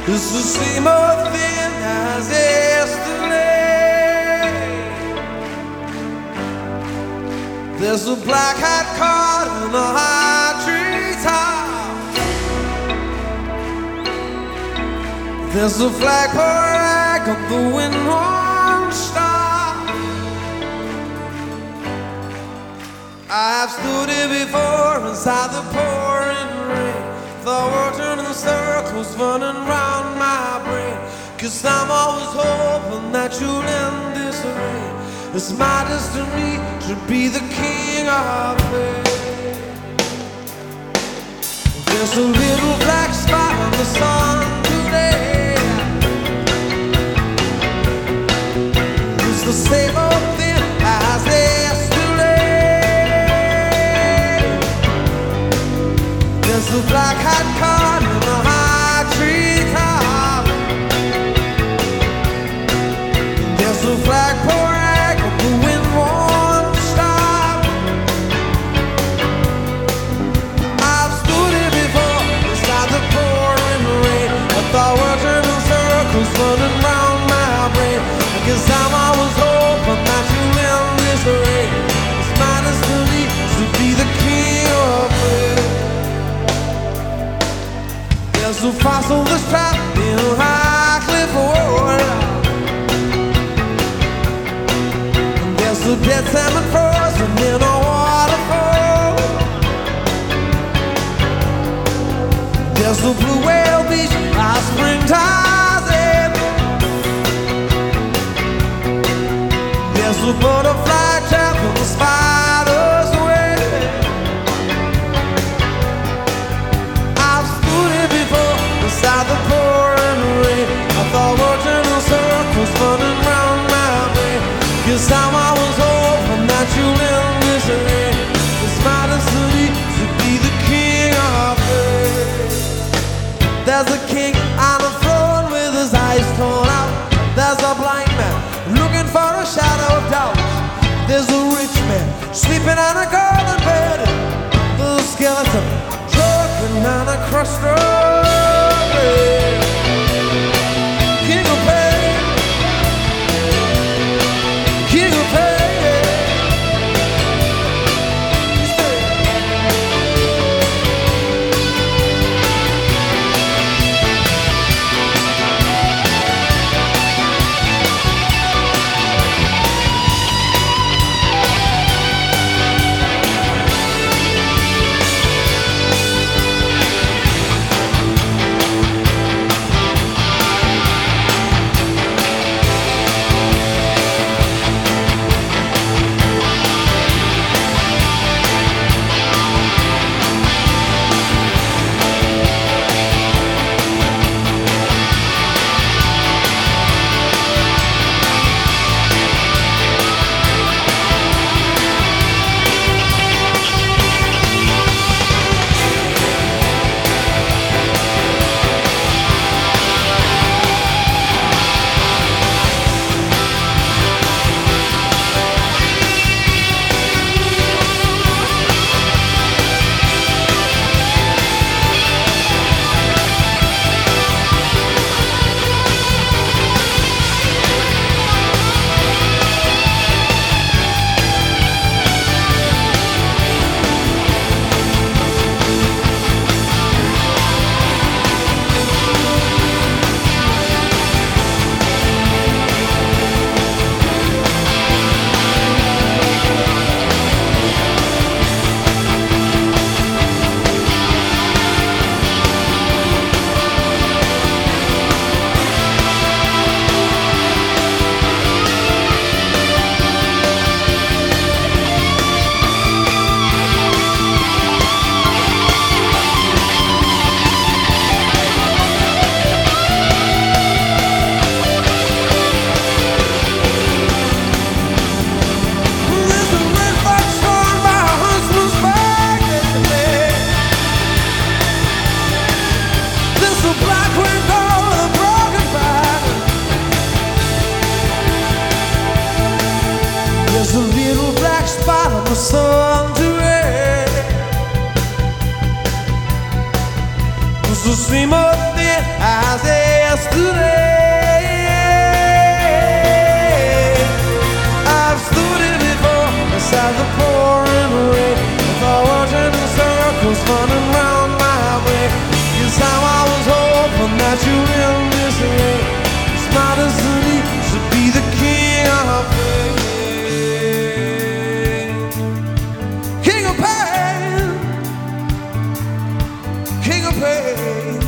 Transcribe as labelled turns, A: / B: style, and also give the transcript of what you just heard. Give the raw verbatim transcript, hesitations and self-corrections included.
A: It's the same old thing as yesterday. There's a black hat caught in a high tree top. There's a flagpole rag on the wind won't stop. I've stood here before inside the pouring rain. The world turning circles running round my brain. Cause I'm always hoping that you'll end this rain. It's my destiny to be the king of pain. There's a little black spot on the sun today. It's the same old thing as yesterday. There's a black hat caught in a high tree top. There's a flagpole rag and the wind won't stop. I've stood here before beside the pouring rain. I thought we're turning circles running round my brain. Cause I'm always hoping that you'll end this rain. It's my destiny to be the king of pain. There's a fossil that's trapped in a high cliff wall. And there's a dead salmon frozen in a waterfall. There's a blue whale beach by springtide's end. There's a butterfly trap in the spider's web. I've stood here before beside the pouring rain. I thought we're turning circles running round my brain. Cause I'm always hoping that you'll end this rain. It's my destiny to be the king of pain. There's a king on a throne with his eyes torn out. There's a blind man looking for a shadow of doubt. There's a rich man sleeping on a golden bed. The skeleton choking on a crushed road. King of pain, king of pain. sun to rain. It's the same old thing as it yesterday. I've stood it before beside the pouring rain. I thought watching in circles running round my way. Guess how I was hoping that you in this way. My destiny should be the king of pain. King of pain. King of pain.